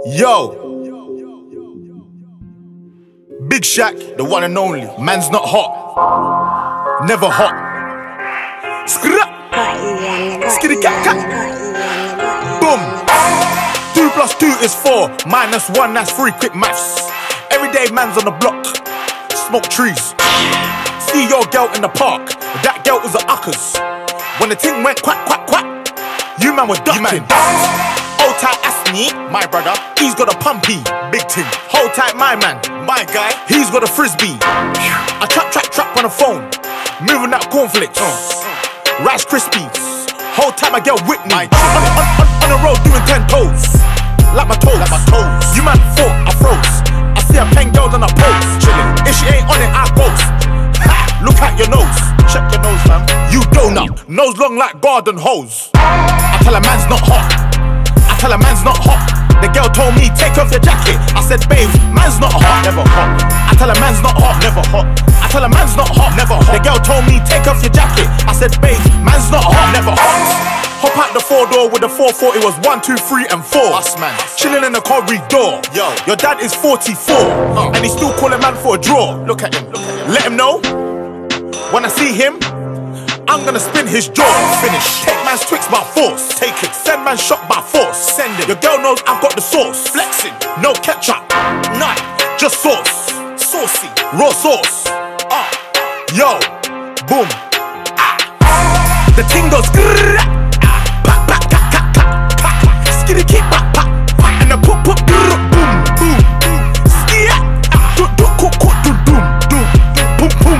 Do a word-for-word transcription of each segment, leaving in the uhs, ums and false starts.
Yo, Big Shaq, the one and only. Man's not hot, never hot. Skra, skitty cat cat. Boom. Two plus two is four, minus one, that's three. Quick maths. Everyday man's on the block, smoke trees. See your girl in the park, that girl was a uckers. When the thing went quack quack quack, you man were ducking. Hold tight Asni, my brother, he's got a pumpy, big thing. Hold tight my man, my guy, he's got a frisbee. I trap trap trap on the phone, moving that cornflakes, uh, Rice Krispies. Whole time I get with me, on, on, on, on the road doing ten toes, like my toes, like my toes. You man thought I froze. I see a pen girl on a pose, chilling. If she ain't on it, I ghost. Ha, look at your nose, check your nose, fam. You donut, nose long like garden hose. I tell a man's not hot. I tell a man's not hot. The girl told me take off your jacket. I said, babe, man's not hot, never hot. I tell a man's not hot, never hot. I tell a man's not hot, never hot. The girl told me take off your jacket. I said, babe, man's not hot, never hot. Hop out the four door with the four forty, was one, two, three, and four. Us man, chilling in the corridor. Yo, your dad is forty-four, uh, and he still calling man for a draw. Look at him, look at him. Let him know when I see him, I'm gonna spin his jaw. Finish. Take man's Twix by force. Take it. Send man shot by force. Send it. Your girl knows I've got the sauce. Flexing. No ketchup. None. Just sauce. Saucy. Raw sauce. Ah. Uh. Yo. Boom. Ah. The ting goes grrrr. Ah. Pa pa ka ka ka ka. Skitty keep pa pa. And the poop poop grrrr. Boom boom boom. Skia. Ah. Do do cook cook do doom doom. Boom boom.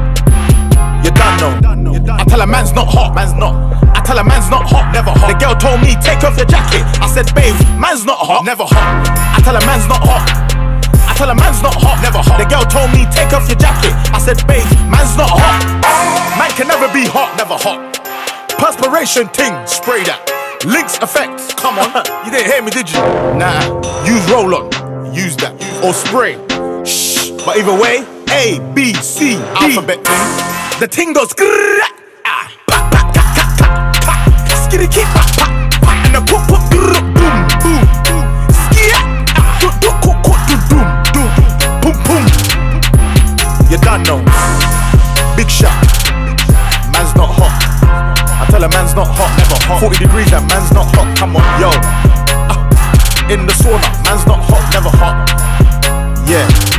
You done know. I tell a man's not hot, man's not. I tell a man's not hot, never hot. The girl told me take off your jacket. I said, babe, man's not hot, never hot. I tell a man's not hot. I tell a man's not hot, never hot. The girl told me take off your jacket. I said, babe, man's not hot. Man can never be hot, never hot. Perspiration ting, spray that. Lynx effect, come on. You didn't hear me, did you? Nah, use roll-on, use that. Or spray. Shh. But either way, A, B, C, D. Alphabet ting. The ting goes grrrr, ah, pa pa ka ka ka ka, skitty keep pa pa pa, and the poop poop grrrr, boom boom boom, skia, ah, do do cook cook do doom doom, boom boom. You done know, Big Shaq, man's not hot. I tell a man's not hot, never hot. Forty degrees and man's not hot. Come on, yo, ah, in the sauna, man's not hot, never hot. Yeah.